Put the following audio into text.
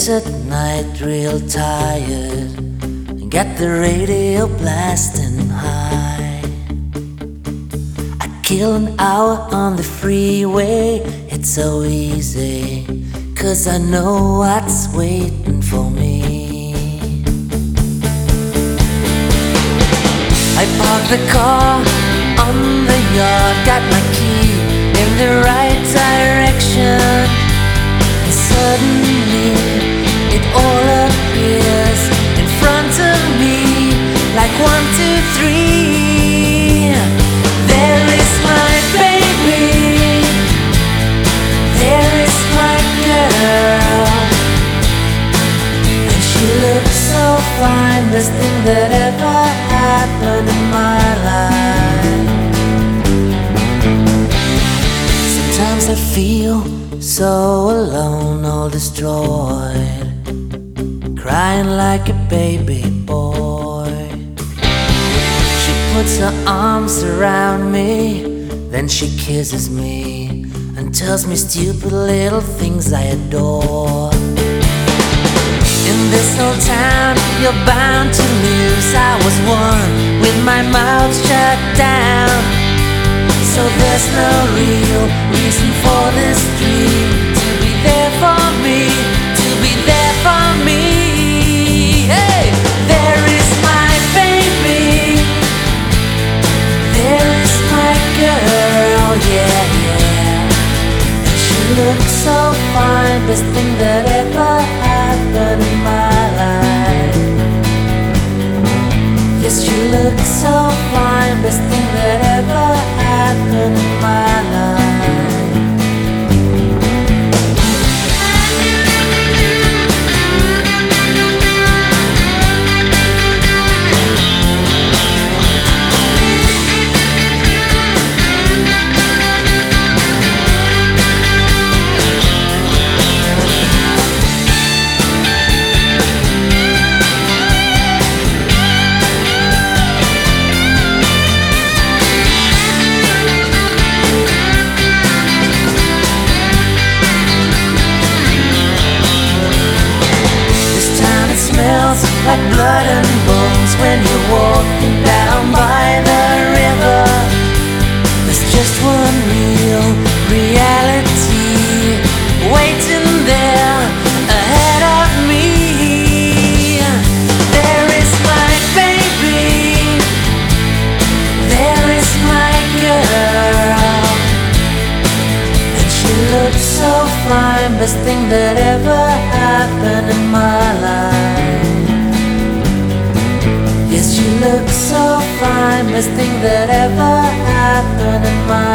late at night, real tired, and got the radio blasting high. I kill an hour on the freeway, it's so easy, 'cause I know what's waiting for me. I parked the car on the yard, got my key in the right direction, and suddenly it all appears in front of me like 1, 2, 3. There is my baby, there is my girl, and she looks so fine, best thing that ever happened in my life. Sometimes I feel so alone, all destroyed, crying like a baby boy. She puts her arms around me, then she kisses me and tells me stupid little things I adore. In this old town, you're bound to lose. I was one with my mouth shut down, so there's no real reason for this dream to be there for me, to be there for me. Hey, there is my baby, there is my girl, yeah, yeah. And she looks so fine, best thing that ever happened in my life. Yes, she looks so fine, best thing that ever happened in my life. Like blood and bones when you're walking down by the river. There's just one real reality waiting there ahead of me. There is my baby, there is my girl, and she looks so fine, best thing that ever happened in my life. Yes, she looks so fine, best thing that ever happened in my life.